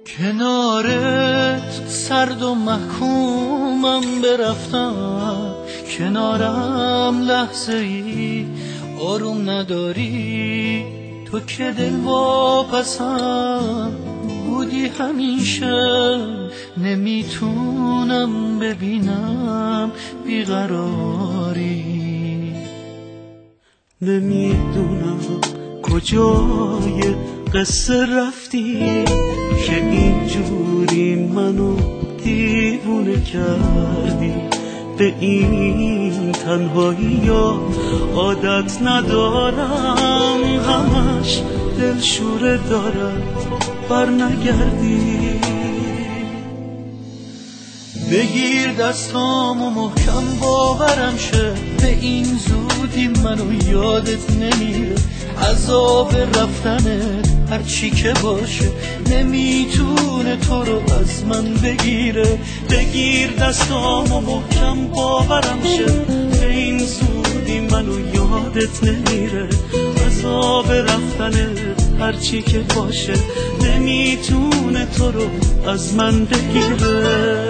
کنارت سرد و محکومم برفتم، کنارم لحظه ای آروم نداری. تو که دل واپسم بودی همیشه، نمیتونم ببینم بیقراری. نمیدونم کجای قصه رفتی که اینجوری منو دیوونه کردی. به این تنهایی یا عادت ندارم، همش دلشوره دارم بر نگردی. بگیر دستامو محکم باورم شه، به این زودی منو یادت نمیره. عذاب رفتنت هرچی که باشه نمیتونه تو رو از من بگیره. بگیر دستامو محکم باورم شه، به این زودی منو یادت نمیره. عذاب رفتنت هرچی که باشه نمیتونه تو رو از من بگیره.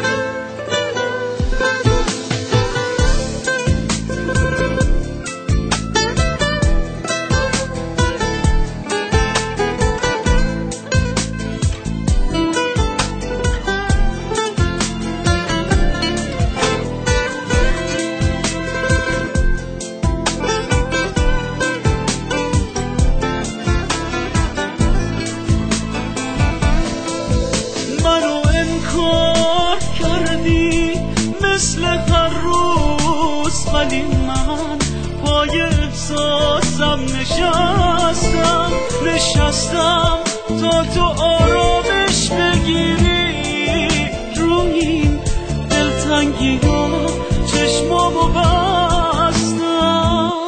مثل هر روز ولی من پای احساسم نشستم تا تو آرامش بگیری. رو این دلتنگی ها چشمامو بستم.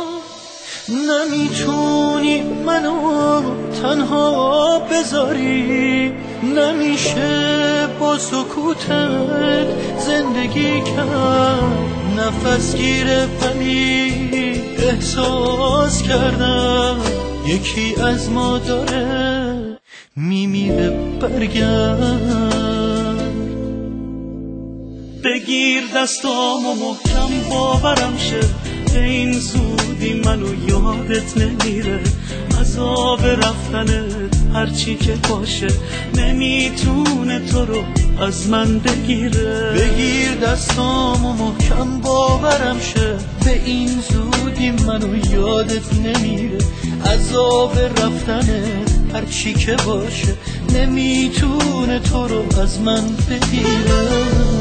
نمیتونی منو تنها بذاری، نمیشه با سکوتت زندگی کرد. نفس گیره ولی احساس کردم یکی از ما داره میمیره. برگرد. بگیر دستامو محکم باورم شه، به این زودی منو یادت نمیره. عذاب رفتنت هرچی که باشه نمیتونه تو رو از من بگیره. بگیر دستامو محکم باورم شه، به این زودی منو یادت نمیره. عذاب رفتنت هرچی که باشه نمیتونه تو رو از من بگیره.